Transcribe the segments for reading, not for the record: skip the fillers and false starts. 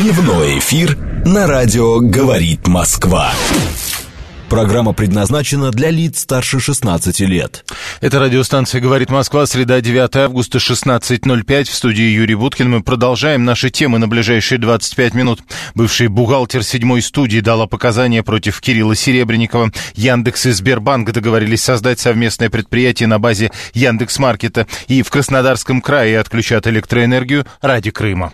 Дневной эфир на радио «Говорит Москва». Программа предназначена для лиц старше 16 лет. Это радиостанция «Говорит Москва», среда, 9 августа, 16:05. В студии Юрий Буткин. Мы продолжаем наши темы на ближайшие 25 минут. Бывший бухгалтер седьмой студии дала показания против Кирилла Серебренникова. Яндекс и Сбербанк договорились создать совместное предприятие на базе Яндекс.Маркета. И в Краснодарском крае отключат электроэнергию ради Крыма.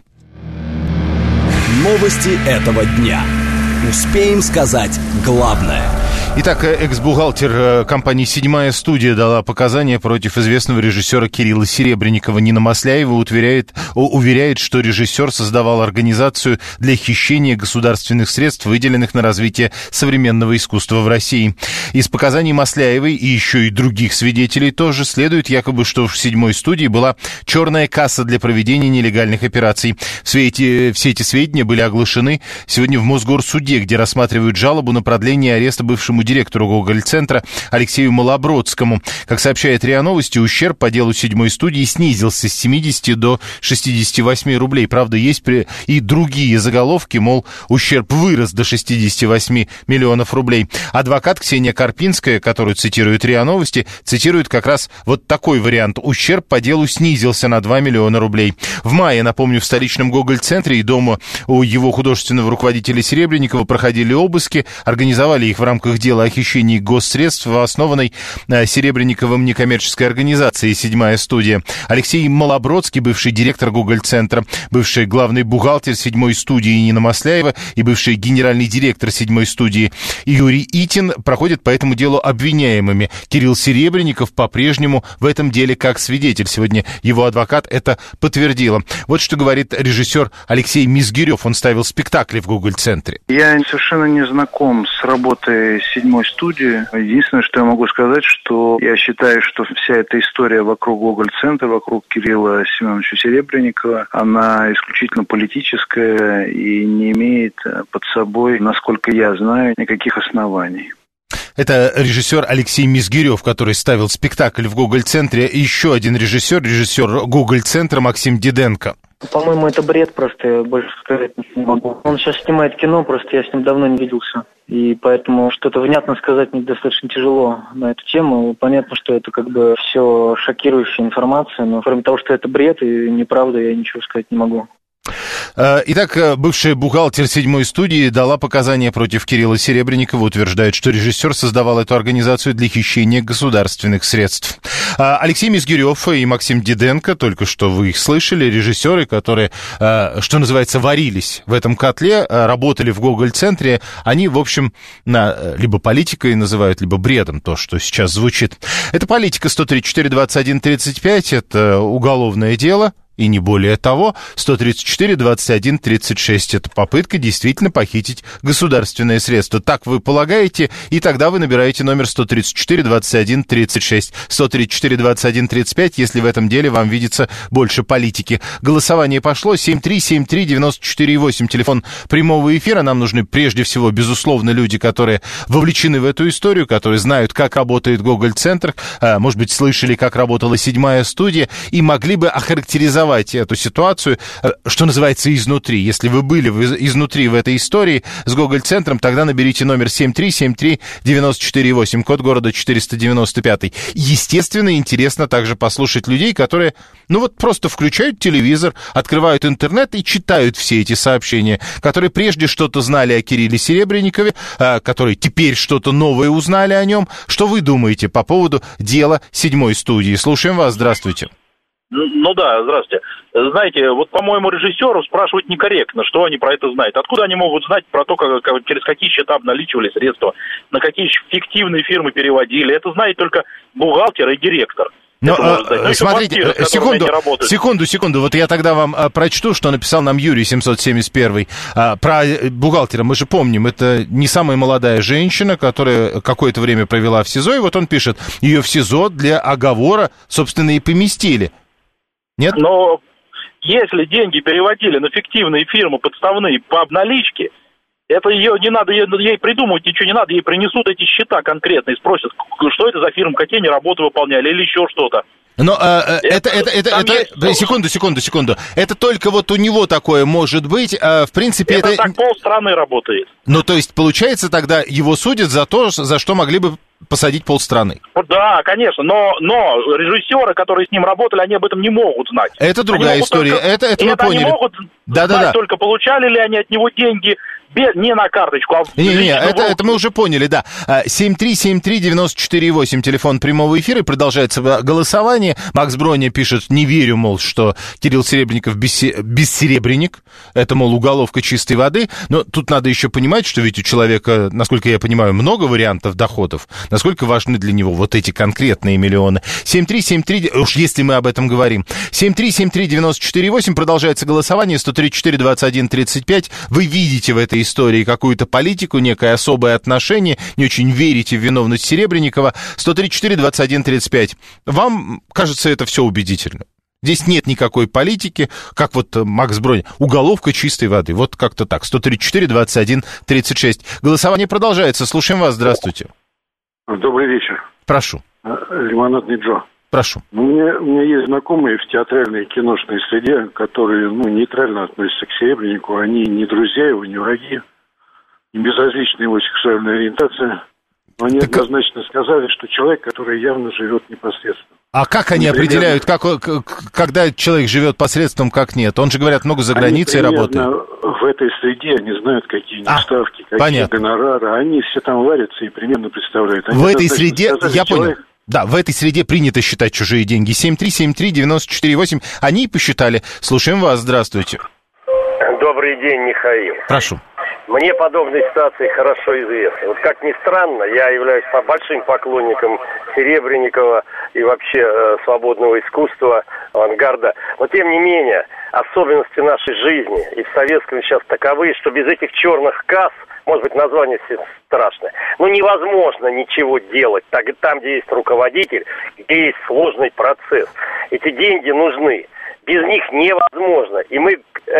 Новости этого дня. Успеем сказать главное. Итак, экс-бухгалтер компании «Седьмая студия» дала показания против известного режиссера Кирилла Серебренникова. Нина Масляева уверяет, что режиссер создавал организацию для хищения государственных средств, выделенных на развитие современного искусства в России. Из показаний Масляевой и еще и других свидетелей тоже следует якобы, что в «Седьмой студии» была черная касса для проведения нелегальных операций. Все эти сведения были оглашены сегодня в Мосгорсуде, где рассматривают жалобу на продление ареста бывшему директору Гоголь-центра Алексею Малобродскому. Как сообщает РИА Новости, ущерб по делу «Седьмой студии» снизился с 70 до 68 рублей. Правда, есть и другие заголовки, мол, ущерб вырос до 68 миллионов рублей. Адвокат Ксения Карпинская, которую цитирует РИА Новости, цитирует как раз вот такой вариант. Ущерб по делу снизился на 2 миллиона рублей. В мае, напомню, в столичном Гоголь-центре и дома у его художественного руководителя Серебренникова проходили обыски, организовали их в рамках дела о хищении госсредств, основанной Серебренниковым некоммерческой организацией «Седьмая студия». Алексей Малобродский, бывший директор Гоголь-центра, бывший главный бухгалтер «Седьмой студии» Нина Масляева и бывший генеральный директор «Седьмой студии» Юрий Итин проходят по этому делу обвиняемыми. Кирилл Серебренников по-прежнему в этом деле как свидетель. Сегодня его адвокат это подтвердила. Вот что говорит режиссер Алексей Мизгирев. Он ставил спектакли в Гоголь-центре. Я совершенно не знаком с работой «Седьмой студии». Единственное, что я могу сказать, что я считаю, что вся эта история вокруг Гоголь-центра, вокруг Кирилла Семеновича Серебренникова, она исключительно политическая и не имеет под собой, насколько я знаю, никаких оснований. Это режиссер Алексей Мизгирев, который ставил спектакль в Гоголь-центре. Еще один режиссер Гоголь-центра Максим Диденко. По-моему, это бред просто, я больше сказать не могу. Он сейчас снимает кино, просто я с ним давно не виделся. И поэтому что-то внятно сказать мне достаточно тяжело на эту тему. Понятно, что это как бы все шокирующая информация, но кроме того, что это бред и неправда, я ничего сказать не могу. Итак, бывший бухгалтер «Седьмой студии» дала показания против Кирилла Серебренникова, утверждает, что режиссер создавал эту организацию для хищения государственных средств. Алексей Мизгирев и Максим Диденко, только что вы их слышали, режиссеры, которые, что называется, варились в этом котле, работали в Гоголь-центре, они, в общем, либо политикой называют, либо бредом то, что сейчас звучит. Это политика 134-21-35, это уголовное дело. И не более того, 134-21-36 – это попытка действительно похитить государственные средства. Так вы полагаете, и тогда вы набираете номер 134-21-36. 134-21-35, если в этом деле вам видится больше политики. Голосование пошло. 7373948, телефон прямого эфира. Нам нужны прежде всего, безусловно, люди, которые вовлечены в эту историю, которые знают, как работает Гоголь-центр, может быть, слышали, как работала «Седьмая студия», и могли бы охарактеризовать эту ситуацию, что называется, изнутри. Если вы были изнутри в этой истории с Гоголь-центром, тогда наберите номер 7373948, код города 495. Естественно, интересно также послушать людей, которые, просто включают телевизор, открывают интернет и читают все эти сообщения, которые прежде что-то знали о Кирилле Серебренникове, которые теперь что-то новое узнали о нем. Что вы думаете по поводу дела «Седьмой студии»? Слушаем вас, здравствуйте. Да, здравствуйте. Знаете, по-моему, режиссеру спрашивать некорректно, что они про это знают. Откуда они могут знать про то, через какие счета обналичивали средства, на какие фиктивные фирмы переводили? Это знает только бухгалтер и директор. Но, смотрите, секунду. Вот я тогда вам прочту, что написал нам Юрий 771. Про бухгалтера мы же помним, это не самая молодая женщина, которая какое-то время провела в СИЗО, и вот он пишет, ее в СИЗО для оговора, собственно, и поместили. Нет? Но если деньги переводили на фиктивные фирмы подставные по обналичке, это ее не надо, ей придумывать ничего не надо, ей принесут эти счета конкретно и спросят, что это за фирма, какие они работы выполняли или еще что-то. Но секунду. Это только вот у него такое может быть. В принципе, это так полстраны работает. Ну, то есть, получается, тогда его судят за то, за что могли бы посадить полстраны. Да, конечно, но режиссеры, которые с ним работали, они об этом не могут знать. Это другая история, это мы поняли. Они могут знать только, получали ли они от него деньги, не на карточку, а в это мы уже поняли, да. 7373948, телефон прямого эфира, и продолжается голосование. Макс Броня пишет, не верю, мол, что Кирилл Серебренников бессеребренник. Это, мол, уголовка чистой воды. Но тут надо еще понимать, что ведь у человека, насколько я понимаю, много вариантов доходов. Насколько важны для него вот эти конкретные миллионы. 73739, уж если мы об этом говорим. 7373948, продолжается голосование, 134-21-35. Вы видите в этой истории какую-то политику, некое особое отношение, не очень верите в виновность Серебренникова. 134-21-35. Вам кажется это все убедительно? Здесь нет никакой политики, как вот Макс Броня, уголовка чистой воды. Вот как-то так. 134-21-36. Голосование продолжается. Слушаем вас. Здравствуйте. Добрый вечер. Прошу. Лимонадный Джо. Прошу. У меня есть знакомые в театральной и киношной среде, которые нейтрально относятся к Серебреннику. Они не друзья его, не враги, не безразлична его сексуальная ориентация. Но они однозначно сказали, что человек, который явно живет непосредственно. А как они определяют, когда человек живет посредством, как нет? Он же, говорят, много за границей работает. В этой среде они знают, какие у них ставки, какие гонорары. Они все там варятся и примерно представляют. Они в этой среде, я понял. Да, в этой среде принято считать чужие деньги. 7373948. Они посчитали. Слушаем вас. Здравствуйте. Добрый день, Михаил. Прошу. Мне подобные ситуации хорошо известны. Вот как ни странно, я являюсь большим поклонником Серебренникова и вообще свободного искусства, авангарда. Но тем не менее, особенности нашей жизни и в советском сейчас таковы, что без этих черных касс, может быть, название страшное, но невозможно ничего делать там, где есть руководитель, где есть сложный процесс. Эти деньги нужны. Без них невозможно. И мы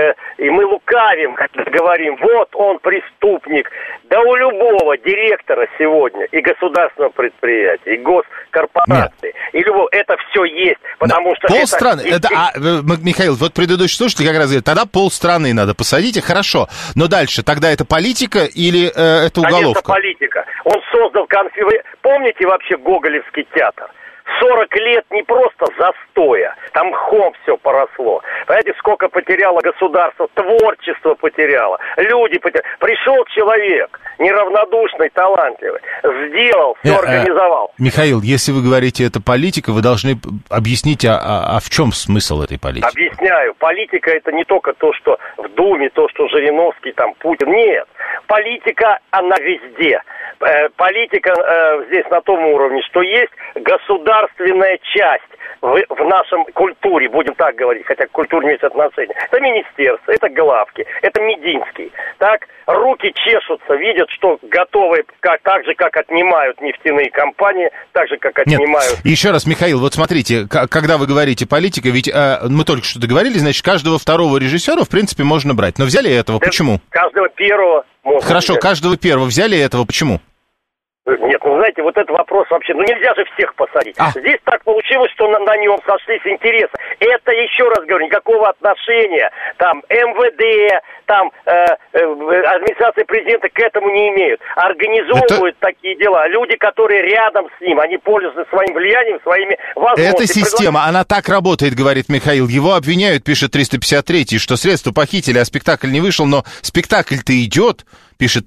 лукавим, как говорим, вот он преступник. Да у любого директора сегодня и государственного предприятия, и госкорпорации, и любого, это все есть, потому что полстраны. Михаил, вот предыдущий слушатель как раз говорит, тогда полстраны надо посадить, хорошо. Но дальше, тогда это политика или это уголовка? Конечно, политика. Он создал Помните вообще Гоголевский театр? 40 лет не просто застоя, там мхом все поросло. Понимаете, сколько потеряло государство, творчество потеряло, люди потеряли. Пришел человек, неравнодушный, талантливый, сделал, все организовал. Михаил, если вы говорите, это политика, вы должны объяснить, а в чем смысл этой политики? Объясняю. Политика — это не только то, что в Думе, то, что Жириновский, там, Путин. Нет. Политика, она везде. Политика здесь на том уровне, что есть государственная часть в нашем культуре, будем так говорить, хотя к культуре имеет отношение. Это министерство, это главки, это Мединский. Так, руки чешутся, видят, что готовы, так же, как отнимают нефтяные компании, так же, как отнимают... Нет. Еще раз, Михаил, вот смотрите, когда вы говорите политика, ведь мы только что договорились, значит, каждого второго режиссера, в принципе, можно брать. Но взяли этого, почему? Каждого первого можно Хорошо, взять. Каждого первого взяли этого, почему? Нет, знаете, вот этот вопрос вообще, нельзя же всех посадить. Здесь так получилось, что на нем сошлись интересы. Это, еще раз говорю, никакого отношения, там, МВД, там, администрация президента к этому не имеют. Организовывают такие дела. Люди, которые рядом с ним, они пользуются своим влиянием, своими возможностями. Эта система, она так работает, говорит Михаил. Его обвиняют, пишет 353-й, что средства похитили, а спектакль не вышел, но спектакль-то идет, пишет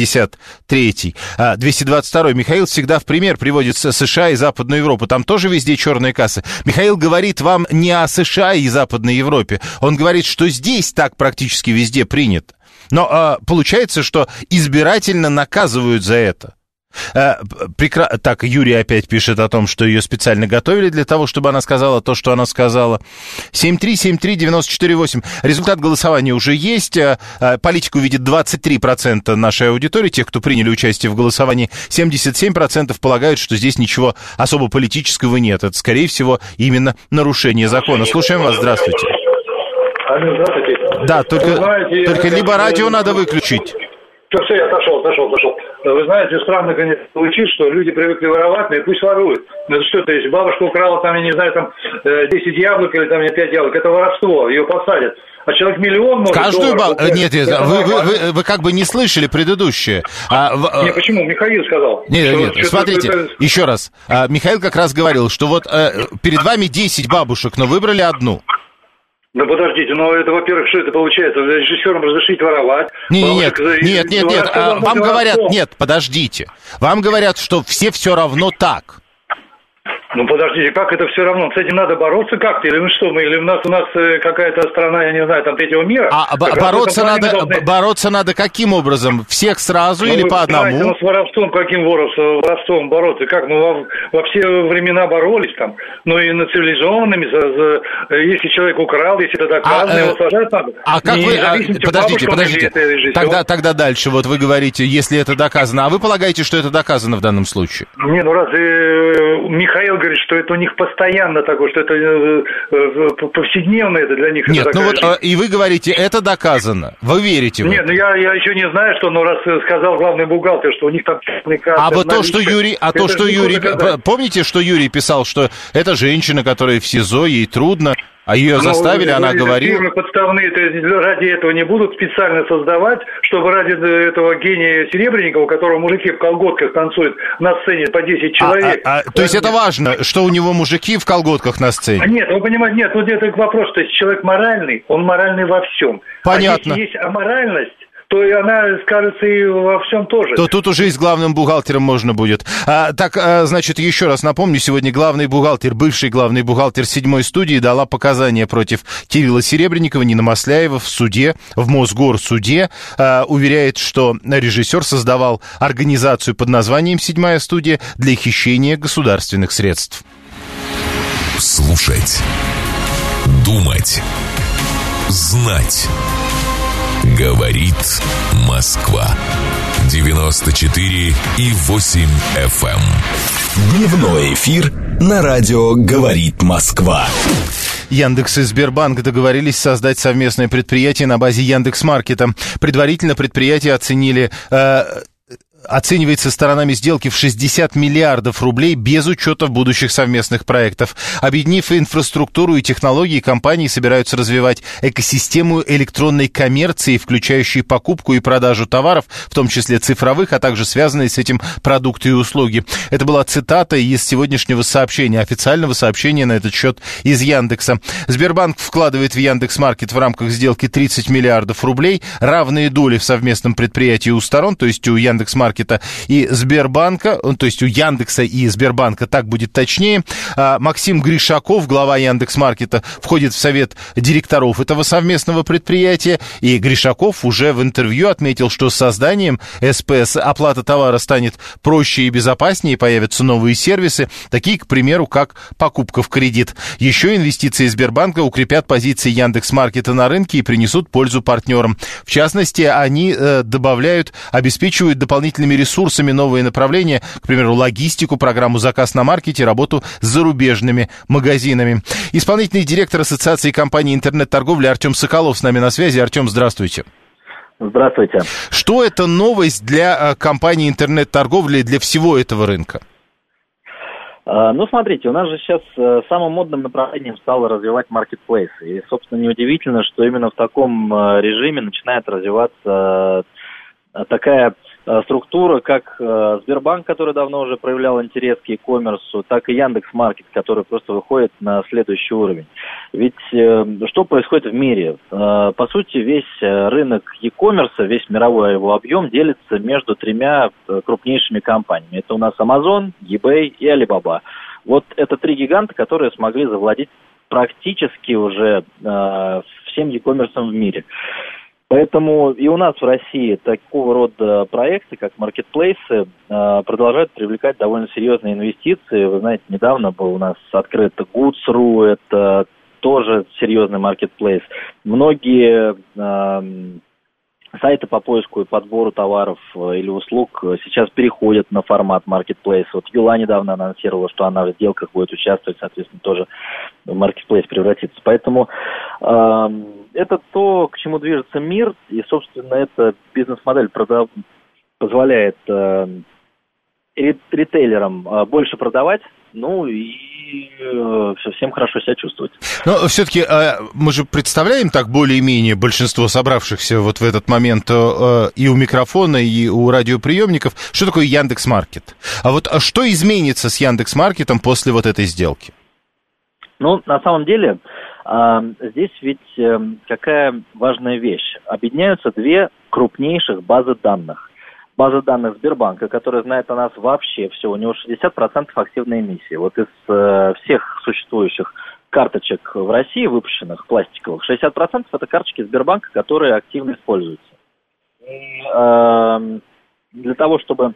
353-й. 222-й. Михаил всегда в пример приводит США и Западную Европу. Там тоже везде черные кассы. Михаил говорит вам не о США и Западной Европе. Он говорит, что здесь так практически везде принято. Но получается, что избирательно наказывают за это. Так, Юрий опять пишет о том, что ее специально готовили для того, чтобы она сказала то, что она сказала. 7373948. Результат голосования уже есть. Политику видит 23% нашей аудитории, тех, кто приняли участие в голосовании. 77% полагают, что здесь ничего особо политического нет. Это, скорее всего, именно нарушение закона. Слушаем вас. Здравствуйте. Алло, здравствуйте. Да, только либо радио надо выключить. Все, я отошел. Вы знаете, странно, конечно, звучит, что люди привыкли воровать, но и пусть воруют. Ну это что-то, если бабушка украла, там, я не знаю, там 10 яблок или там 5 яблок, это воровство, ее посадят. А человек миллион может каждую долларов... Нет, вы как бы не слышали предыдущее. Нет, почему? Михаил сказал. Нет, смотрите, еще раз. Михаил как раз говорил, что вот перед вами 10 бабушек, но выбрали одну. Да подождите, это, во-первых, что это получается? Режиссерам разрешить воровать? Нет, вам говорят, нет, подождите. Вам говорят, что все равно так. Подождите, как это все равно? С этим надо бороться как-то? Или или у нас какая-то страна, я не знаю, там третьего мира? Бороться надо каким образом? Всех сразу или по одному? Знаете, с воровством, каким воровством бороться? Как? Во все времена боролись там. И на цивилизованными, если человек украл, если это доказано, его сажать надо. А как вы... Подождите. Тогда дальше, вот вы говорите, если это доказано. А вы полагаете, что это доказано в данном случае? Разве Михаил говорит, что это у них постоянно такое, что это повседневно это для них. Нет, и вы говорите, это доказано. Вы верите в это? Нет, я еще не знаю, что, раз сказал главный бухгалтер, что у них там... Помните, что Юрий писал, что это женщина, которая в СИЗО, ей трудно, а ее заставили, она говорила... Фирмы подставные ради этого не будут специально создавать, чтобы ради этого гения Серебренникова, у которого мужики в колготках танцуют на сцене по 10 человек... То есть это важно, что у него мужики в колготках на сцене? Нет, вы понимаете, это вопрос, то есть человек моральный, он моральный во всем. Понятно. А если есть аморальность, то и она скажется и во всем тоже. То тут уже и с главным бухгалтером можно будет. Значит, еще раз напомню, сегодня бывший главный бухгалтер 7-й студии дала показания против Кирилла Серебренникова, Нина Масляева в суде, в Мосгорсуде. Уверяет, что режиссер создавал организацию под названием «7-я студия» для хищения государственных средств. Слушать. Думать. Знать. Говорит Москва. 94,8 FM. Дневной эфир на радио «Говорит Москва». Яндекс и Сбербанк договорились создать совместное предприятие на базе Яндекс.Маркета. Предварительно предприятие оценивается сторонами сделки в 60 миллиардов рублей без учета будущих совместных проектов. Объединив инфраструктуру и технологии, компании собираются развивать экосистему электронной коммерции, включающей покупку и продажу товаров, в том числе цифровых, а также связанные с этим продукты и услуги. Это была цитата из сегодняшнего сообщения, официального сообщения на этот счет из Яндекса. Сбербанк вкладывает в Яндекс.Маркет в рамках сделки 30 миллиардов рублей, равные доли в совместном предприятии у сторон, то есть у Яндекс.Маркета и Сбербанка, то есть у Яндекса и Сбербанка, так будет точнее. Максим Гришаков, глава Яндекс.Маркета, входит в совет директоров этого совместного предприятия, и Гришаков уже в интервью отметил, что с созданием СПС оплата товара станет проще и безопаснее, появятся новые сервисы, такие, к примеру, как покупка в кредит. Еще инвестиции Сбербанка укрепят позиции Яндекс.Маркета на рынке и принесут пользу партнерам. В частности, они обеспечивают дополнительными ресурсами новые направления, к примеру, логистику, программу «Заказ на маркете», работу с зарубежными магазинами. Исполнительный директор Ассоциации компаний интернет-торговли Артем Соколов с нами на связи. Артем, здравствуйте. Здравствуйте. Что это новость для компании интернет-торговли, для всего этого рынка? Смотрите, у нас же сейчас самым модным направлением стало развивать маркетплейсы. И, собственно, неудивительно, что именно в таком режиме начинает развиваться такая структура, как Сбербанк, который давно уже проявлял интерес к e-commerce, так и Яндекс.Маркет, который просто выходит на следующий уровень. Ведь что происходит в мире? По сути, весь рынок e-commerce, весь мировой его объем делится между тремя крупнейшими компаниями. Это у нас Amazon, eBay и Alibaba. Вот это три гиганта, которые смогли завладеть практически уже всем e-commerce в мире. Поэтому и у нас в России такого рода проекты, как маркетплейсы, продолжают привлекать довольно серьезные инвестиции. Вы знаете, недавно был у нас открыт Goods.ru, это тоже серьезный маркетплейс. Многие сайты по поиску и подбору товаров или услуг сейчас переходят на формат маркетплейса. Вот Юла недавно анонсировала, что она в сделках будет участвовать, соответственно, тоже в маркетплейс превратится. Поэтому это то, к чему движется мир, и, собственно, эта бизнес-модель позволяет ритейлерам больше продавать, ну и всем хорошо себя чувствовать. Но все-таки мы же представляем так более-менее большинство собравшихся вот в этот момент и у микрофона, и у радиоприемников, что такое Яндекс.Маркет. А вот что изменится с Яндекс.Маркетом после вот этой сделки? Ну, на самом деле, здесь ведь какая важная вещь. Объединяются две крупнейших базы данных. База данных Сбербанка, которая знает о нас вообще все. У него 60% активной эмиссии. Вот из всех существующих карточек в России, выпущенных пластиковых, 60% это карточки Сбербанка, которые активно используются. И для того, чтобы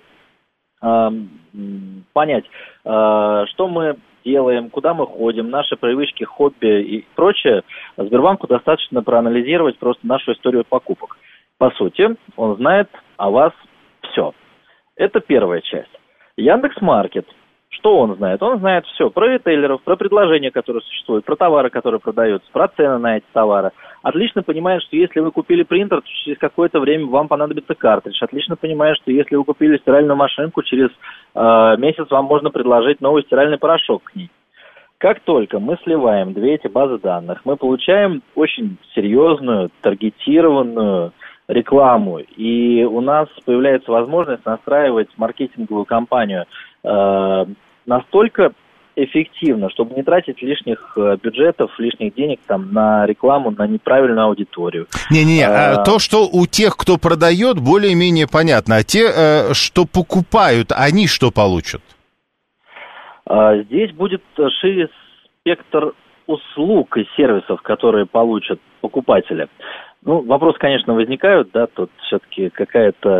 понять, что мы делаем, куда мы ходим, наши привычки, хобби и прочее, Сбербанку достаточно проанализировать просто нашу историю покупок. По сути, он знает о вас все. Это первая часть. Яндекс.Маркет. Что он знает? Он знает все про ритейлеров, про предложения, которые существуют, про товары, которые продаются, про цены на эти товары. Отлично понимает, что если вы купили принтер, то через какое-то время вам понадобится картридж. Отлично понимает, что если вы купили стиральную машинку, через месяц вам можно предложить новый стиральный порошок к ней. Как только мы сливаем две эти базы данных, мы получаем очень серьезную, таргетированную рекламу, и у нас появляется возможность настраивать маркетинговую кампанию настолько эффективно, чтобы не тратить лишних бюджетов, лишних денег там на рекламу, на неправильную аудиторию. То, что у тех, кто продает, более-менее понятно, а те, что покупают, они что получат? Здесь будет шире спектр услуг и сервисов, которые получат покупатели. Ну, вопросы, конечно, возникают, да, тут все-таки какая-то,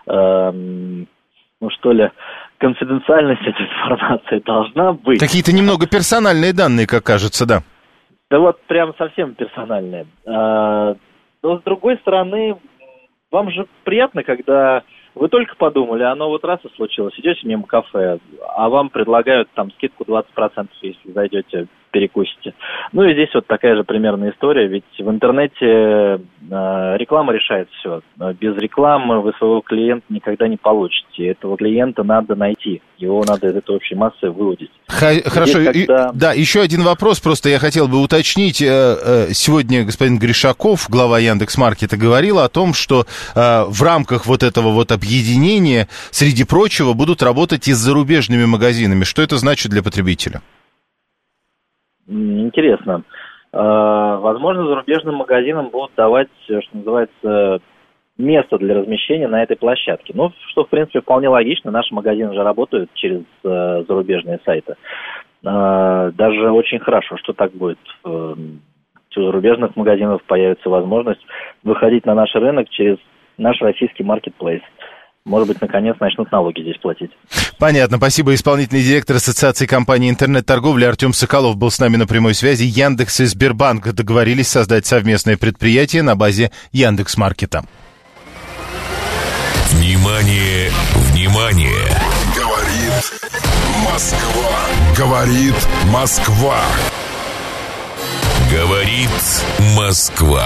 конфиденциальность этой информации должна быть. Какие-то немного персональные данные, как кажется, да. Да вот прям совсем персональные. Но, с другой стороны, вам же приятно, когда вы только подумали, оно вот раз и случилось. Идете мимо кафе, а вам предлагают там скидку 20%, если зайдете, перекусите. Ну и здесь вот такая же примерная история, ведь в интернете реклама решает все. Без рекламы вы своего клиента никогда не получите. Этого клиента надо найти, его надо из этой общей массы выудить. Хорошо, да, еще один вопрос, просто я хотел бы уточнить. Сегодня господин Гришаков, глава Яндекс.Маркета, говорил о том, что в рамках вот этого вот объединения, среди прочего, будут работать и с зарубежными магазинами. Что это значит для потребителя? Интересно. Возможно, зарубежным магазинам будут давать, что называется, место для размещения на этой площадке. Ну, что, в принципе, вполне логично. Наши магазины же работают через зарубежные сайты. Даже очень хорошо, что так будет. У зарубежных магазинов появится возможность выходить на наш рынок через наш российский маркетплейс. Может быть, наконец начнут налоги здесь платить. Понятно. Спасибо. Исполнительный директор Ассоциации компаний интернет-торговли Артем Соколов был с нами на прямой связи. Яндекс и Сбербанк договорились создать совместное предприятие на базе Яндекс.Маркета. Внимание, внимание! Говорит Москва. Говорит Москва. Говорит Москва.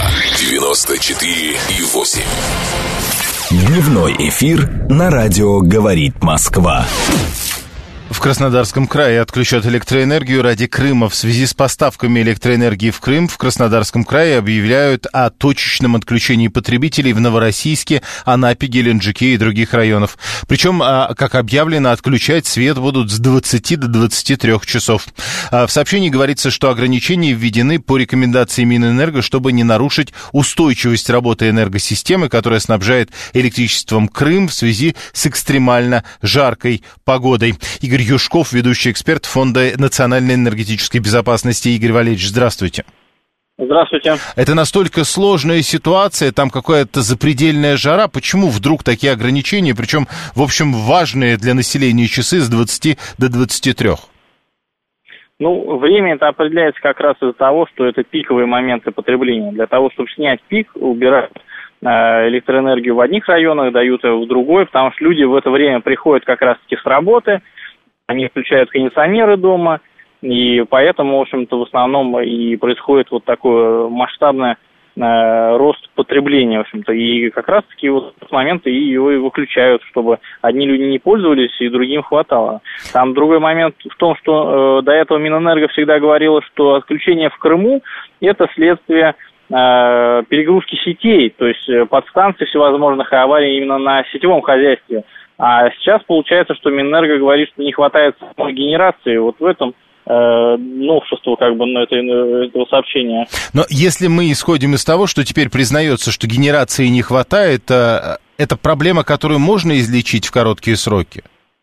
94,8. Дневной эфир на радио «Говорит Москва». В Краснодарском крае отключат электроэнергию ради Крыма. В связи с поставками электроэнергии в Крым в Краснодарском крае объявляют о точечном отключении потребителей в Новороссийске, Анапе, Геленджике и других районах. Причем, как объявлено, отключать свет будут с 20 до 23 часов. В сообщении говорится, что ограничения введены по рекомендации Минэнерго, чтобы не нарушить устойчивость работы энергосистемы, которая снабжает электричеством Крым в связи с экстремально жаркой погодой. Игорь Юшков, ведущий эксперт Фонда национальной энергетической безопасности. Игорь Валерьевич, здравствуйте. Здравствуйте. Это настолько сложная ситуация, там какая-то запредельная жара. Почему вдруг такие ограничения, причем, в общем, важные для населения часы с 20 до 23? Ну, время это определяется как раз из-за того, что это пиковые моменты потребления. Для того, чтобы снять пик, убирают электроэнергию в одних районах, дают ее в другой, потому что люди в это время приходят как раз-таки с работы, они включают кондиционеры дома, и поэтому, в общем-то, в основном и происходит вот такое масштабное рост потребления, в общем-то. И как раз-таки вот в этот момент и его и выключают, чтобы одни люди не пользовались, и другим хватало. Там другой момент в том, что до этого Минэнерго всегда говорило, что отключение в Крыму – это следствие перегрузки сетей, то есть подстанций всевозможных и аварий именно на сетевом хозяйстве. А сейчас получается, что Минэнерго говорит, что не хватает самой генерации. Вот в этом новшество этого сообщения. Но если мы исходим из того, что теперь признается, что генерации не хватает, это проблема, которую можно излечить в короткие сроки?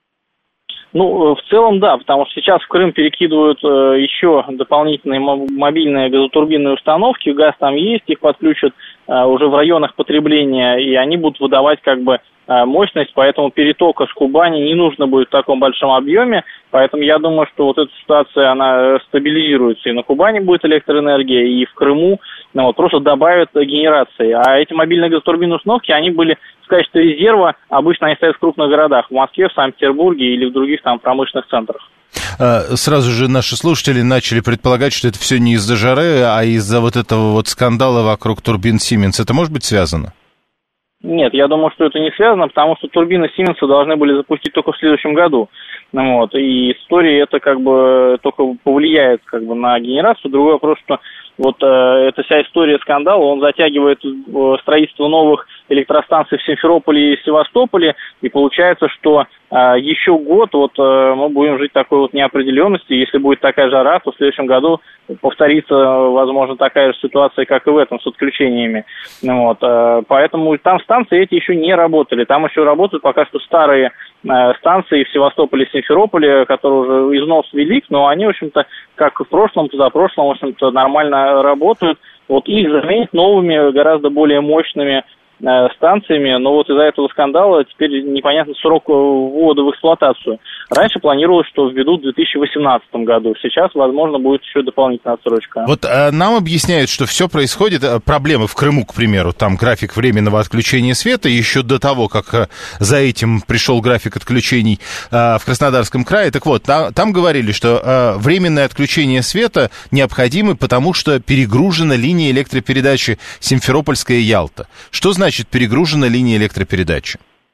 В целом, да, потому что сейчас в Крым перекидывают еще дополнительные мобильные газотурбинные установки, газ там есть, их подключат уже в районах потребления, и они будут выдавать мощность, поэтому перетока с Кубани не нужно будет в таком большом объеме, поэтому я думаю, что вот эта ситуация, она стабилизируется, и на Кубани будет электроэнергия, и в Крыму просто добавят генерации. А эти мобильные газотурбинные установки, они были в качестве резерва, обычно они стоят в крупных городах, в Москве, в Санкт-Петербурге или в других промышленных центрах. Сразу же наши слушатели начали предполагать, что это все не из-за жары, а из-за вот этого вот скандала вокруг турбин Siemens. Это может быть связано? Нет, я думаю, что это не связано, потому что турбины Siemens должны были запустить только в следующем году. И история это только повлияет на генерацию. Другой вопрос, что эта вся история скандала, он затягивает строительство новых электростанций в Симферополе и Севастополе, и получается, что еще год мы будем жить в такой неопределенности. Если будет такая жара, то в следующем году повторится, возможно, такая же ситуация, как и в этом, с отключениями. Поэтому там станции эти еще не работали. Там еще работают пока что старые станции в Севастополе и Симферополе, которые уже износ велик, но они, в общем-то, как в прошлом, позапрошлом, в общем-то, нормально работают. Их заменить новыми, гораздо более мощными станциями, но из-за этого скандала теперь непонятный срок ввода в эксплуатацию. Раньше планировалось, что введут в 2018 году. Сейчас, возможно, будет еще дополнительная отсрочка. Нам объясняют, что все происходит, проблемы в Крыму, к примеру, там график временного отключения света, еще до того, как за этим пришел график отключений в Краснодарском крае. Так вот, там говорили, что временное отключение света необходимо, потому что перегружена линия электропередачи Симферопольская-Ялта. Что значит перегружена линия электропередачи?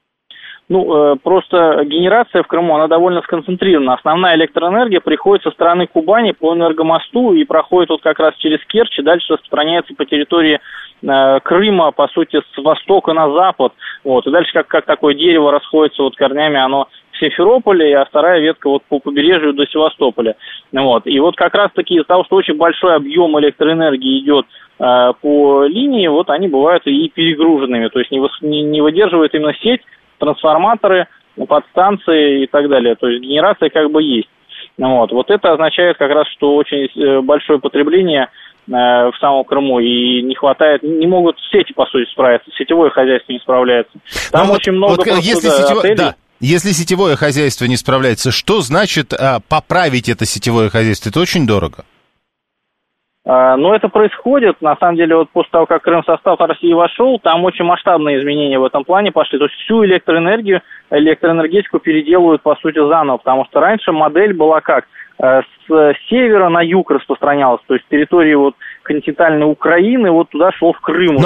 Просто генерация в Крыму, она довольно сконцентрирована. Основная электроэнергия приходит со стороны Кубани по энергомосту и проходит как раз через Керчь, и дальше распространяется по территории Крыма, по сути, с востока на запад. И дальше как такое дерево расходится корнями, оно в Симферополе, а вторая ветка по побережью до Севастополя. И как раз-таки из-за того, что очень большой объем электроэнергии идет по линии, они бывают и перегруженными, то есть не выдерживает именно сеть, трансформаторы, подстанции и так далее. То есть генерация есть. Это означает как раз, что очень большое потребление в самом Крыму, и не хватает, не могут сети, по сути, справиться, сетевое хозяйство не справляется. Там очень много отелей. Если сетевое хозяйство не справляется, что значит поправить это сетевое хозяйство? Это очень дорого. Это происходит, на самом деле, после того, как Крым в состав России вошел, там очень масштабные изменения в этом плане пошли. То есть всю электроэнергетику переделывают, по сути, заново, потому что раньше модель была как? С севера на юг распространялась, то есть территории континентальной Украины, туда шел в Крым.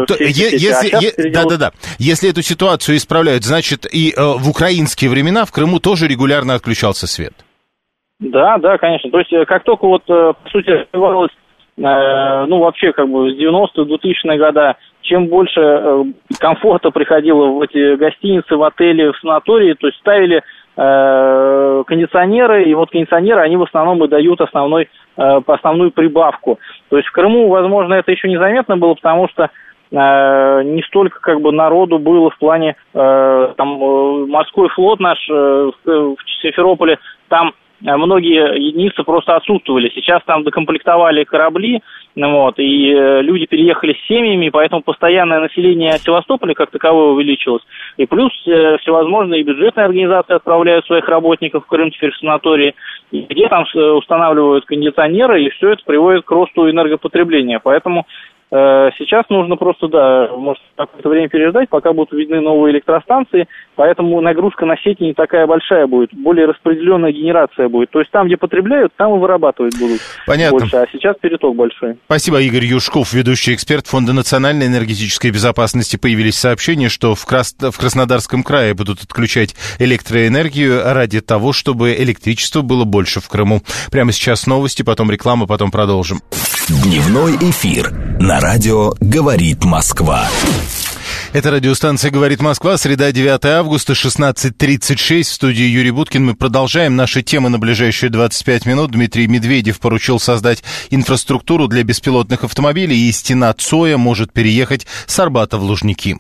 Если эту ситуацию исправляют, значит, и в украинские времена в Крыму тоже регулярно отключался свет. Да, конечно. То есть как только по сути, развивалось вообще с 90-х, 2000-е годы, чем больше комфорта приходило в эти гостиницы, в отели, в санатории, то есть ставили кондиционеры, и кондиционеры, они в основном и дают основную прибавку. То есть в Крыму, возможно, это еще незаметно было, потому что не столько народу было в плане морской флот наш в Симферополе, там многие единицы просто отсутствовали. Сейчас там докомплектовали корабли, и люди переехали с семьями, поэтому постоянное население Севастополя как таковое увеличилось. И плюс всевозможные бюджетные организации отправляют своих работников в Крым теперь в санатории, где там устанавливают кондиционеры, и все это приводит к росту энергопотребления. Поэтому Сейчас нужно просто, может, какое-то время переждать, пока будут введены новые электростанции, поэтому нагрузка на сети не такая большая будет, более распределенная генерация будет. То есть там, где потребляют, там и вырабатывать будут. Понятно. Больше, а сейчас переток большой. Спасибо, Игорь Юшков, ведущий эксперт Фонда национальной энергетической безопасности. Появились сообщения, что в Краснодарском крае будут отключать электроэнергию ради того, чтобы электричества было больше в Крыму. Прямо сейчас новости, потом реклама, потом продолжим. Дневной эфир на радио «Говорит Москва». Это радиостанция «Говорит Москва», среда, 9 августа, 16:36. В студии Юрий Буткин. Мы продолжаем наши темы на ближайшие 25 минут. Дмитрий Медведев поручил создать инфраструктуру для беспилотных автомобилей, и стена Цоя может переехать с Арбата в Лужники.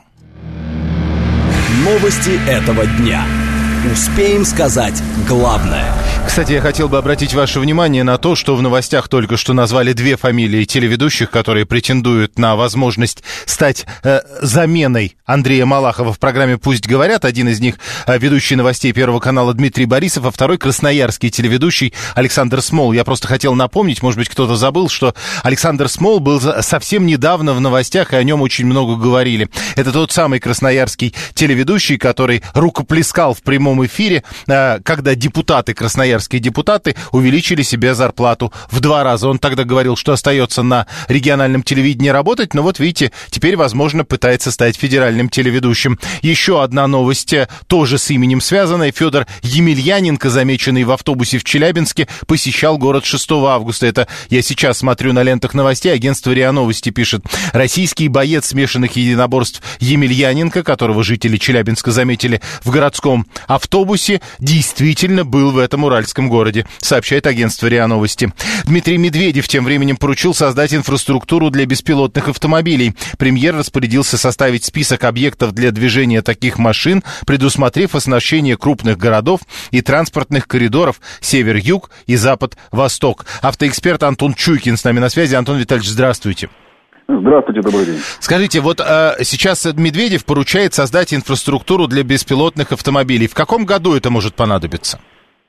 Новости этого дня. Успеем сказать главное. Кстати, я хотел бы обратить ваше внимание на то, что в новостях только что назвали две фамилии телеведущих, которые претендуют на возможность стать заменой Андрея Малахова в программе «Пусть говорят». Один из них ведущий новостей Первого канала Дмитрий Борисов, а второй красноярский телеведущий Александр Смол. Я просто хотел напомнить, может быть, кто-то забыл, что Александр Смол был совсем недавно в новостях, и о нем очень много говорили. Это тот самый красноярский телеведущий, который рукоплескал в прямом эфире, когда красноярские депутаты увеличили себе зарплату в 2 раза. Он тогда говорил, что остается на региональном телевидении работать, но вот видите, теперь, возможно, пытается стать федеральным телеведущим. Еще одна новость, тоже с именем связанная. Федор Емельяненко, замеченный в автобусе в Челябинске, посещал город 6 августа. Это я сейчас смотрю на лентах новостей, агентство РИА Новости пишет. Российский боец смешанных единоборств Емельяненко, которого жители Челябинска заметили в городском автобусе, действительно был в этом уральском городе, сообщает агентство РИА Новости. Дмитрий Медведев тем временем поручил создать инфраструктуру для беспилотных автомобилей. Премьер распорядился составить список объектов для движения таких машин, предусмотрев оснащение крупных городов и транспортных коридоров север-юг и запад-восток. Автоэксперт Антон Чуйкин с нами на связи. Антон Витальевич, здравствуйте. Здравствуйте, добрый день. Скажите, вот сейчас Медведев поручает создать инфраструктуру для беспилотных автомобилей. В каком году это может понадобиться?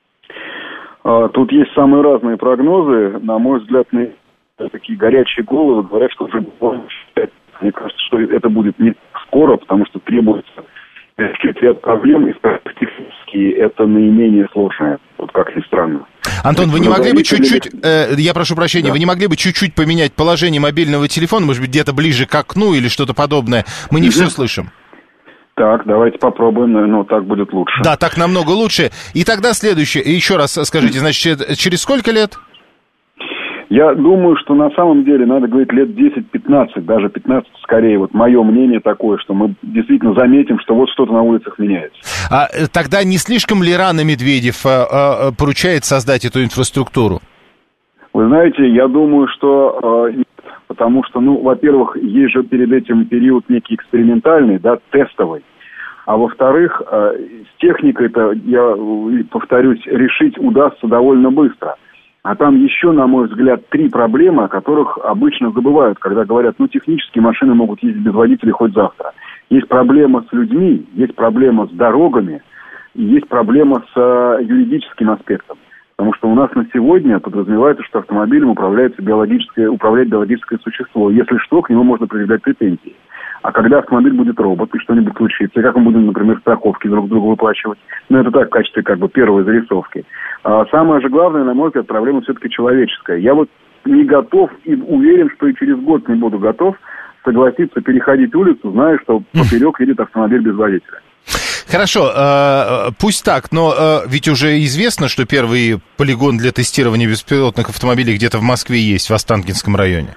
Тут есть самые разные прогнозы. На мой взгляд, такие горячие головы говорят, что уже мне кажется, что это будет не скоро, потому что требуется ряд проблем, и технически это наименее сложное, вот как ни странно. Антон, вы не могли бы чуть-чуть, я прошу прощения, вы не могли бы чуть-чуть поменять положение мобильного телефона, может быть, где-то ближе к окну или что-то подобное? Мы не все слышим. Так, давайте попробуем, но так будет лучше. Да, так намного лучше. И тогда следующее, еще раз скажите, значит, через сколько лет? Я думаю, что на самом деле надо говорить лет 10-15, даже 15 скорее. Вот мое мнение такое, что мы действительно заметим, что вот что-то на улицах меняется. А тогда не слишком ли рано Медведев поручает создать эту инфраструктуру? Вы знаете, я думаю, что... Потому что, во-первых, есть же перед этим период некий экспериментальный, тестовый. А во-вторых, с техникой-то, я повторюсь, решить удастся довольно быстро. А там еще, на мой взгляд, 3 проблемы, о которых обычно забывают, когда говорят, технически машины могут ездить без водителей хоть завтра. Есть проблема с людьми, есть проблема с дорогами, и есть проблема с юридическим аспектом. Потому что у нас на сегодня подразумевается, что автомобилем управляет биологическое существо. Если что, к нему можно предъявлять претензии. А когда автомобиль будет робот, и что-нибудь случится, и как мы будем, например, страховки друг другу выплачивать, это так, в качестве первой зарисовки. А самое же главное, на мой взгляд, проблема все-таки человеческая. Я не готов и уверен, что и через год не буду готов согласиться переходить улицу, зная, что поперек едет автомобиль без водителя. Хорошо, пусть так, но ведь уже известно, что первый полигон для тестирования беспилотных автомобилей где-то в Москве есть, в Останкинском районе.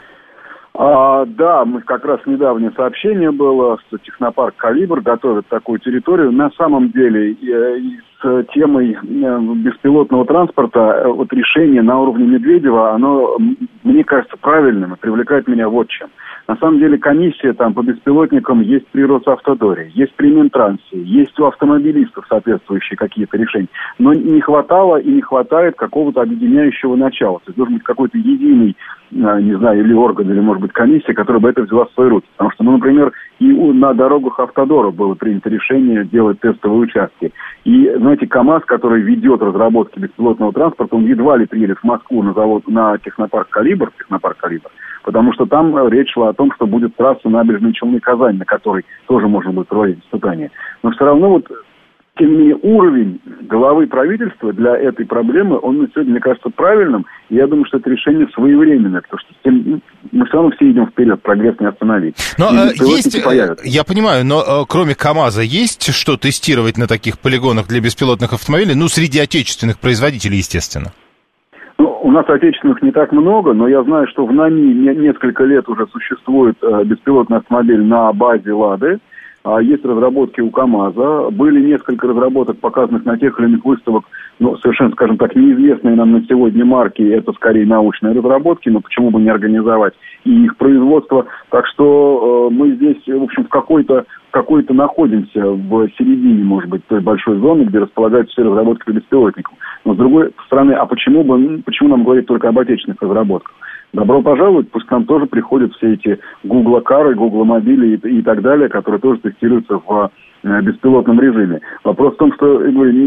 Да, мы как раз недавнее сообщение было, что технопарк «Калибр» готовит такую территорию. На самом деле, с темой беспилотного транспорта решение на уровне Медведева, оно, мне кажется, правильным и привлекает меня вот чем. На самом деле комиссия по беспилотникам есть при Росавтодоре, есть при Минтрансе, есть у автомобилистов соответствующие какие-то решения. Но не хватало и не хватает какого-то объединяющего начала. То есть должен быть какой-то единый, не знаю, или орган, или, может быть, комиссия, которая бы это взяла в свои руки. Потому что, например, и на дорогах Автодора было принято решение делать тестовые участки. И, знаете, КАМАЗ, который ведет разработки беспилотного транспорта, он едва ли приедет в Москву на технопарк «Калибр», потому что там речь шла о том, что будет трасса набережной Челны-Казань, на которой тоже можно будет проводить испытания. Но все равно вот, тем не менее, уровень главы правительства для этой проблемы, он на сегодня, мне кажется, правильным. И я думаю, что это решение своевременное, потому что мы все равно все идем вперед, прогресс не остановить. Но есть, я понимаю, но кроме КАМАЗа есть что тестировать на таких полигонах для беспилотных автомобилей? Ну, среди отечественных производителей, естественно. Ну, у нас отечественных не так много, но я знаю, что в НАМИ несколько лет уже существует беспилотный автомобиль на базе «Лады». Есть разработки у КАМАЗа, были несколько разработок, показанных на тех или иных выставках, но совершенно, скажем так, неизвестные нам на сегодня марки, это скорее научные разработки, но почему бы не организовать и их производство. Так что мы здесь, в общем, в какой-то находимся в середине, может быть, той большой зоны, где располагаются все разработки по беспилотникам. Но с другой стороны, почему нам говорить только об отечественных разработках? Добро пожаловать, пусть к нам тоже приходят все эти Google-кары, Google-мобили и так далее, которые тоже тестируются в беспилотном режиме. Вопрос в том, что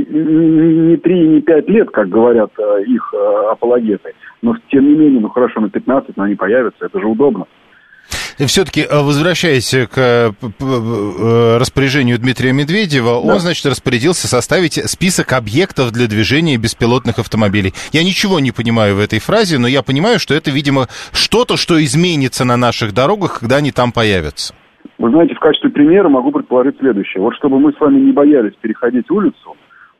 не 3 и не 5 лет, как говорят их апологеты, но тем не менее, хорошо, на 15, но они появятся, это же удобно. И все-таки, возвращаясь к распоряжению Дмитрия Медведева, да. Он, значит, распорядился составить список объектов для движения беспилотных автомобилей. Я ничего не понимаю в этой фразе, но я понимаю, что это, видимо, что-то, что изменится на наших дорогах, когда они там появятся. Вы знаете, в качестве примера могу предположить следующее. Вот чтобы мы с вами не боялись переходить улицу,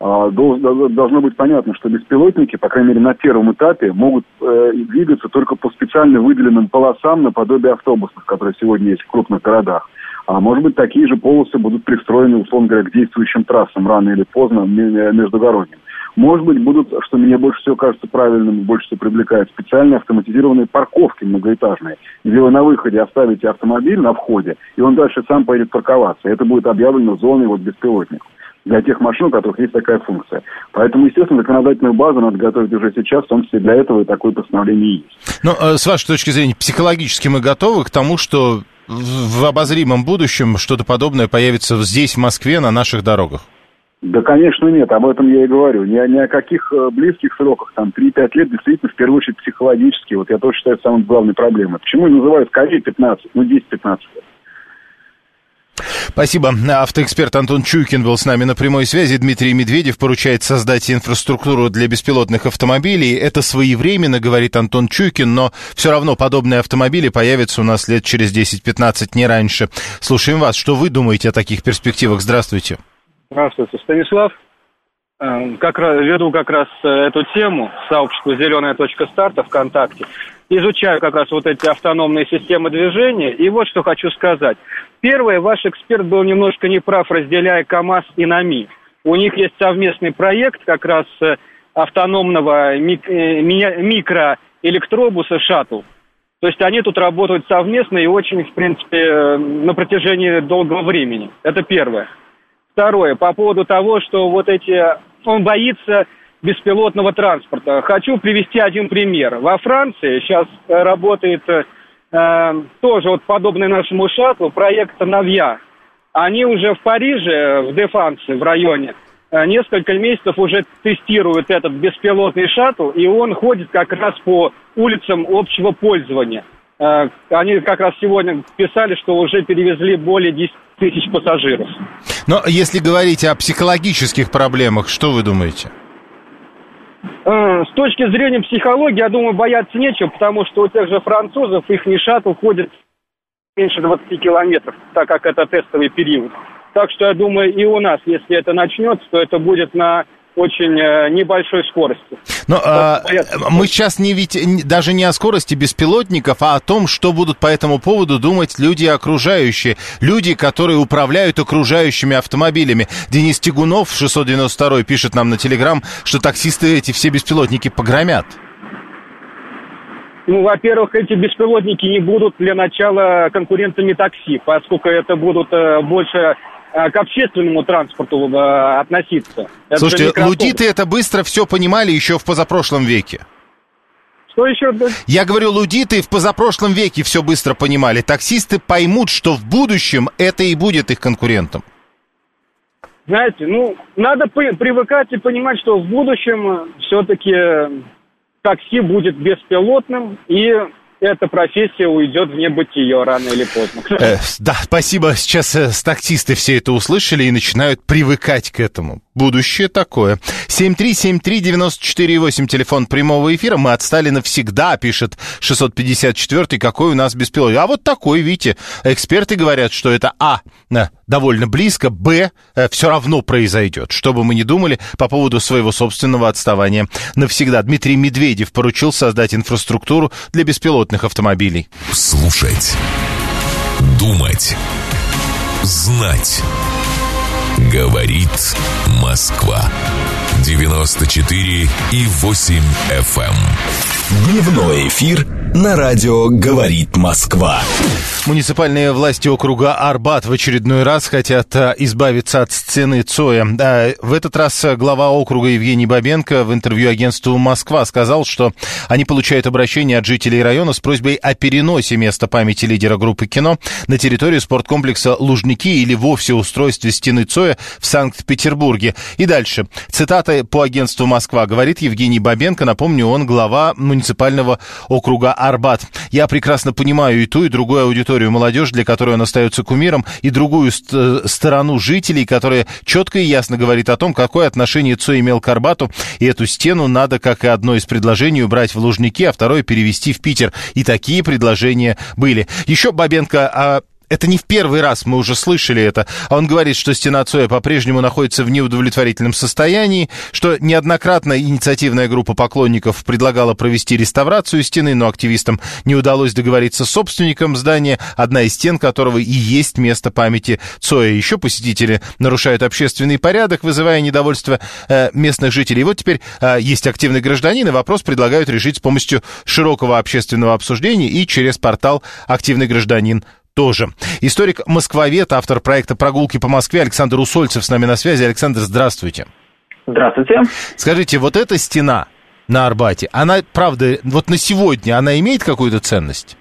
должно быть понятно, что беспилотники, по крайней мере, на первом этапе, могут двигаться только по специально выделенным полосам наподобие автобусных, которые сегодня есть в крупных городах. А может быть, такие же полосы будут пристроены, условно говоря, к действующим трассам рано или поздно междугородним. Может быть, будут, что мне больше всего кажется правильным, больше всего привлекает, специальные автоматизированные парковки многоэтажные, где вы на выходе оставите автомобиль на входе, и он дальше сам поедет парковаться. Это будет объявлено зоной беспилотников для тех машин, у которых есть такая функция. Поэтому, естественно, законодательную базу надо готовить уже сейчас, в том числе для этого и такое постановление есть. Но, с вашей точки зрения, психологически мы готовы к тому, что в обозримом будущем что-то подобное появится здесь, в Москве, на наших дорогах? Да, конечно, нет, об этом я и говорю. Ни о каких близких сроках, 3-5 лет, действительно, в первую очередь, психологически, я тоже считаю, самой главной проблемой. Почему не называют скорее 15, 10-15 лет? Спасибо. Автоэксперт Антон Чуйкин был с нами на прямой связи. Дмитрий Медведев поручает создать инфраструктуру для беспилотных автомобилей. Это своевременно, говорит Антон Чуйкин, но все равно подобные автомобили появятся у нас лет через 10-15, не раньше. Слушаем вас. Что вы думаете о таких перспективах? Здравствуйте. Здравствуйте, Станислав. Веду как раз эту тему в сообществе «Зеленая точка старта» ВКонтакте. Изучаю как раз эти автономные системы движения. И вот что хочу сказать. Первое, ваш эксперт был немножко неправ, разделяя КАМАЗ и НАМИ. У них есть совместный проект как раз автономного микроэлектробуса «Шаттл». То есть они тут работают совместно и очень, в принципе, на протяжении долгого времени. Это первое. Второе, по поводу того, что он боится беспилотного транспорта. Хочу привести один пример. Во Франции сейчас работает тоже подобный нашему шаттлу проект «Навья». Они уже в Париже, в Дефансе, в районе, несколько месяцев уже тестируют этот беспилотный шаттл, и он ходит как раз по улицам общего пользования. Они как раз сегодня писали, что уже перевезли более 10 тысяч пассажиров. Но если говорить о психологических проблемах, что вы думаете? С точки зрения психологии, я думаю, бояться нечего, потому что у тех же французов их шаттл ходит меньше 20 километров, так как это тестовый период. Так что я думаю, и у нас, если это начнется, то это будет на очень небольшой скорости. Но мы сейчас даже не о скорости беспилотников, а о том, что будут по этому поводу думать люди окружающие, люди, которые управляют окружающими автомобилями. Денис Тягунов, 692-й, пишет нам на Телеграм, что таксисты эти все беспилотники погромят. Во-первых, эти беспилотники не будут для начала конкурентами такси, поскольку это будут больше к общественному транспорту относиться. Слушайте, лудиты это быстро все понимали еще в позапрошлом веке. Что еще? Я говорю, лудиты в позапрошлом веке все быстро понимали. Таксисты поймут, что в будущем это и будет их конкурентом. Знаете, надо привыкать и понимать, что в будущем все-таки такси будет беспилотным, и эта профессия уйдет в небытие рано или поздно. Да, спасибо. Сейчас таксисты все это услышали и начинают привыкать к этому. Будущее такое. 7373948, телефон прямого эфира. Мы отстали навсегда, пишет 654-й. Какой у нас беспилотник? А вот такой, видите. Эксперты говорят, что это довольно близко, все равно произойдет. Что бы мы ни думали по поводу своего собственного отставания навсегда. Дмитрий Медведев поручил создать инфраструктуру для беспилотных автомобилей. Слушать, думать, знать. Говорит Москва. 94,8 FM. Дневной эфир на радио «Говорит Москва». Муниципальные власти округа Арбат в очередной раз хотят избавиться от стены Цоя. В этот раз глава округа Евгений Бабенко в интервью агентству «Москва» сказал, что они получают обращение от жителей района с просьбой о переносе места памяти лидера группы «Кино» на территорию спорткомплекса «Лужники» или вовсе устройстве стены Цоя в Санкт-Петербурге. И дальше. Цитата по агентству «Москва», говорит Евгений Бабенко. Напомню, он глава муниципального округа Арбат. «Я прекрасно понимаю и ту, и другую аудиторию молодежи, для которой он остается кумиром, и другую сторону жителей, которая четко и ясно говорит о том, какое отношение Цой имел к Арбату, и эту стену надо, как и одно из предложений, убрать в Лужники, а второе перевести в Питер». И такие предложения были. Еще Бабенко... Это не в первый раз, мы уже слышали это. Он говорит, что стена Цоя по-прежнему находится в неудовлетворительном состоянии, что неоднократно инициативная группа поклонников предлагала провести реставрацию стены, но активистам не удалось договориться с собственником здания, одна из стен которого и есть место памяти Цоя. Еще посетители нарушают общественный порядок, вызывая недовольство местных жителей. И вот теперь есть активный гражданин, и вопрос предлагают решить с помощью широкого общественного обсуждения и через портал «Активный гражданин» тоже. Историк-москвовед, автор проекта «Прогулки по Москве» Александр Усольцев с нами на связи. Александр, здравствуйте. Здравствуйте. Скажите, вот эта стена на Арбате, она, правда, вот на сегодня, она имеет какую-то ценность?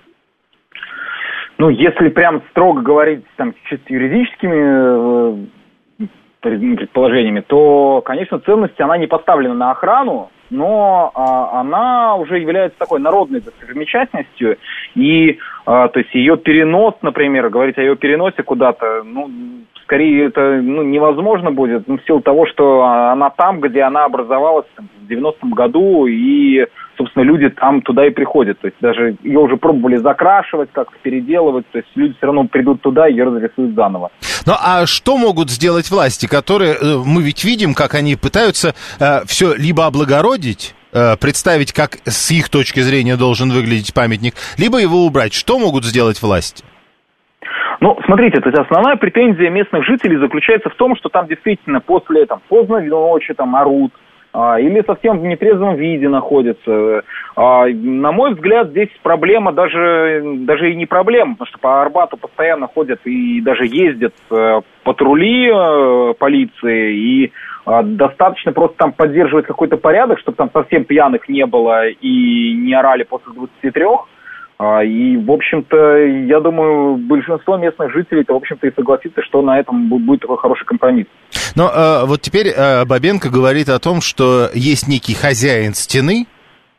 Ну, если прям строго говорить там чисто юридическими предположениями, то, конечно, ценность, она не поставлена на охрану, но она уже является такой народной достопримечательностью, и то есть ее перенос, например, говорить о ее переносе куда-то, ну, скорее это невозможно будет, в силу того, что она там, где она образовалась в 90-м году, и, собственно, люди там туда и приходят. То есть даже ее уже пробовали закрашивать, как-то переделывать, то есть люди все равно придут туда и ее разрисуют заново. Ну а что могут сделать власти, которые, мы ведь видим, как они пытаются все либо облагородить, представить, как с их точки зрения должен выглядеть памятник, либо его убрать. Что могут сделать власти? Ну, смотрите, то есть основная претензия местных жителей заключается в том, что там действительно после поздно ночи орут, или совсем в нетрезвом виде находятся. На мой взгляд, здесь проблема даже и не проблема, потому что по Арбату постоянно ходят и даже ездят патрули полиции, и достаточно просто там поддерживать какой-то порядок, чтобы там совсем пьяных не было и не орали после 23. И, в общем-то, я думаю, большинство местных жителей-то, в общем-то, и согласится, что на этом будет такой хороший компромисс. Но вот теперь Бабенко говорит о том, что есть некий хозяин стены.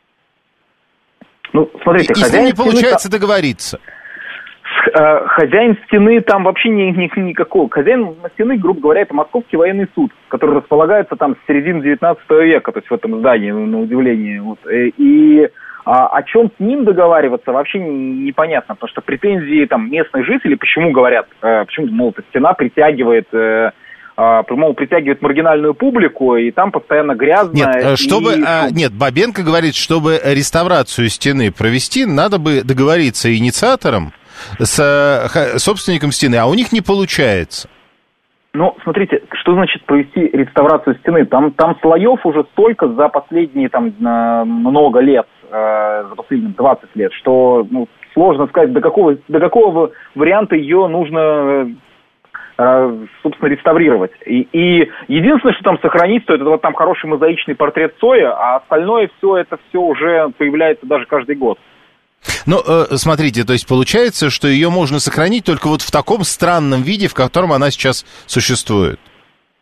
Ну, смотрите, и с ним не получается договориться. Хозяин стены там вообще никакого. Хозяин стены, грубо говоря, это Московский военный суд, который располагается там с середины 19 века, то есть в этом здании, на удивление. Вот. И о чем с ним договариваться, вообще непонятно, потому что претензии там местных жителей, почему говорят, почему, мол, эта стена притягивает маргинальную публику, и там постоянно грязно. Нет, Бабенко говорит, чтобы реставрацию стены провести, надо бы договориться инициатором с собственником стены, а у них не получается. Ну, смотрите, что значит провести реставрацию стены? Там слоев уже столько за последние много лет, за последние 20 лет, что сложно сказать, до какого варианта ее нужно, собственно, реставрировать. И единственное, что там сохранить стоит, это вот там хороший мозаичный портрет Цоя, а остальное это все уже появляется даже каждый год. Ну, смотрите, то есть получается, что ее можно сохранить только вот в таком странном виде, в котором она сейчас существует.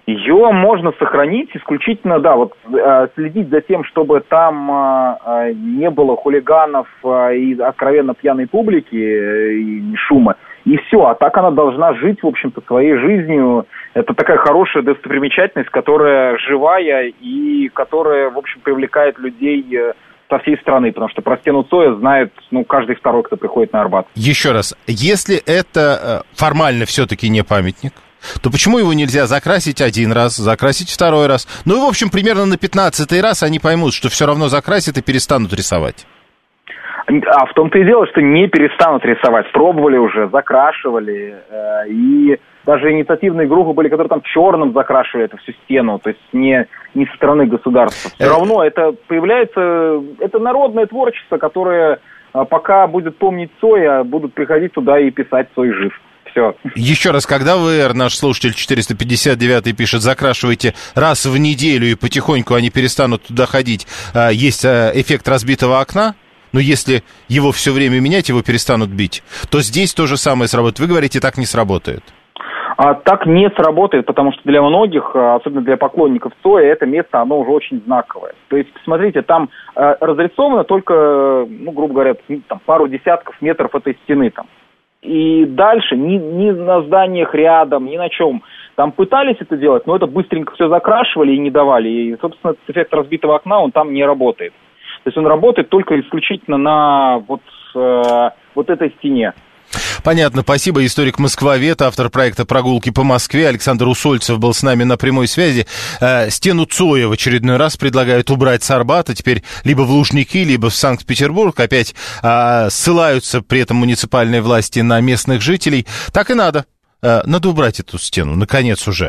ее можно сохранить исключительно, да, вот следить за тем, чтобы там не было хулиганов и откровенно пьяной публики и шума, и все. А так она должна жить, в общем-то, своей жизнью. Это такая хорошая достопримечательность, которая живая и которая, в общем, привлекает людей со всей страны, потому что про стену Цоя знает, каждый второй, кто приходит на Арбат. Еще раз, если это формально все-таки не памятник, то почему его нельзя закрасить один раз, закрасить второй раз? Ну и, в общем, примерно на 15-й раз они поймут, что все равно закрасят и перестанут рисовать. А в том-то и дело, что не перестанут рисовать. Пробовали уже, закрашивали. И даже инициативные группы были, которые там черным закрашивали эту всю стену, то есть не со стороны государства. Все равно это появляется, это народное творчество, которое пока будет помнить Цоя, будут приходить туда и писать «Цой жив». Все. Еще раз, когда наш слушатель 459 пишет, закрашивайте раз в неделю и потихоньку они перестанут туда ходить, есть эффект разбитого окна, но если его все время менять, его перестанут бить, то здесь то же самое сработает. Вы говорите, так не сработает. Так не сработает, потому что для многих, особенно для поклонников Цоя, это место, оно уже очень знаковое. То есть, посмотрите, там разрисовано только, грубо говоря, там, пару десятков метров этой стены там. И дальше ни на зданиях рядом, ни на чем. Там пытались это делать, но это быстренько все закрашивали и не давали. И, собственно, этот эффект разбитого окна, он там не работает. То есть он работает только исключительно на вот этой стене. Понятно, спасибо. Историк Москвовед, автор проекта «Прогулки по Москве» Александр Усольцев был с нами на прямой связи. Стену Цоя в очередной раз предлагают убрать с Арбата, теперь либо в Лужники, либо в Санкт-Петербург. Опять ссылаются при этом муниципальные власти на местных жителей. Так и надо. Надо убрать эту стену, наконец уже.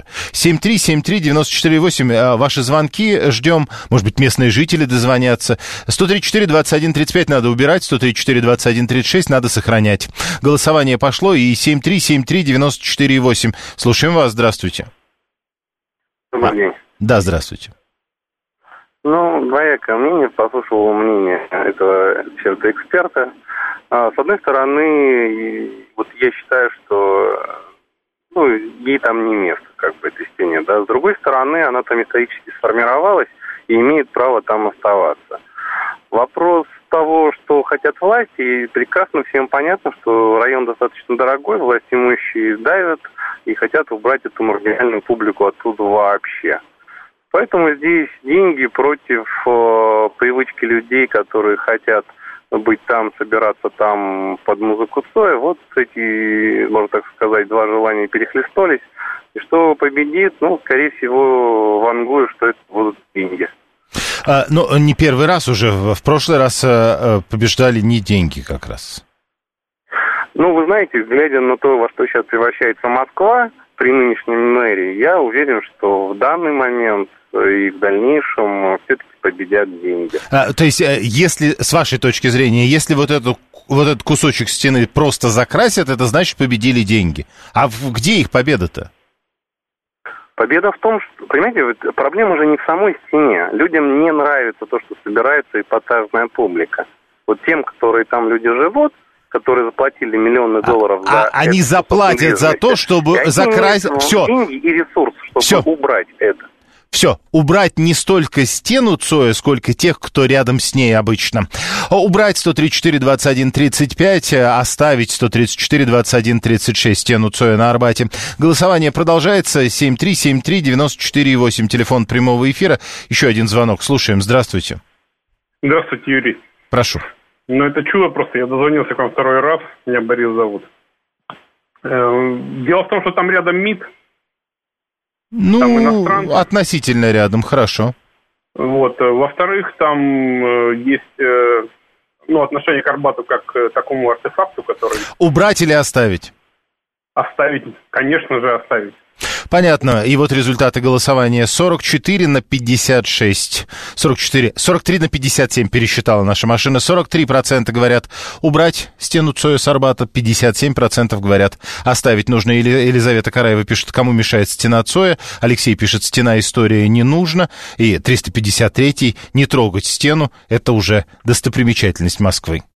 7373948, ваши звонки ждем. Может быть, местные жители дозвонятся. 134-21-35 надо убирать, 134-21-36 надо сохранять. Голосование пошло, и 7373948. Слушаем вас, здравствуйте. Добрый день. Да, здравствуйте. Двоякое мнение, послушал мнение этого эксперта. С одной стороны, вот я считаю, что ей там не место, этой стене, да. С другой стороны, она там исторически сформировалась и имеет право там оставаться. Вопрос того, что хотят власти, и прекрасно всем понятно, что район достаточно дорогой, власти имущие давят и хотят убрать эту маргинальную публику оттуда вообще. Поэтому здесь деньги против привычки людей, которые хотят быть там, собираться там под музыку Цоя. Вот эти, можно так сказать, два желания перехлестнулись. И что победит, скорее всего, вангую, что это будут деньги. Не первый раз уже. В прошлый раз побеждали не деньги как раз. Вы знаете, глядя на то, во что сейчас превращается Москва при нынешнем мэрии, я уверен, что в данный момент и в дальнейшем все-таки победят деньги. То есть, если, с вашей точки зрения, если вот этот кусочек стены просто закрасят, это значит, победили деньги. А где их победа-то? Победа в том, что, понимаете, проблема же не в самой стене. Людям не нравится то, что собирается эпатажная публика. Вот тем, которые там люди живут, которые заплатили миллионы долларов за они заплатят за то, чтобы закрасить... Все. Деньги и ресурсы, чтобы убрать это. Все, убрать не столько стену Цоя, сколько тех, кто рядом с ней обычно. Убрать 134-21-35, оставить 134-21-36 стену Цоя на Арбате. Голосование продолжается. 7373948, телефон прямого эфира. Еще один звонок. Слушаем. Здравствуйте. Здравствуйте, Юрий. Прошу. Это чудо просто. Я дозвонился к вам второй раз. Меня Борис зовут. Дело в том, что там рядом МИД. Относительно рядом, хорошо. Во-вторых, там есть отношение к Арбату как к такому артефакту, который... Убрать или оставить? Оставить, конечно же, оставить. Понятно. И вот результаты голосования. 44-56. 43 на 57 пересчитала наша машина. 43% говорят убрать стену Цоя с Арбата, 57% говорят оставить нужно. Елизавета Караева пишет, кому мешает стена Цоя. Алексей пишет, стена история не нужно. И 353 не трогать стену. Это уже достопримечательность Москвы.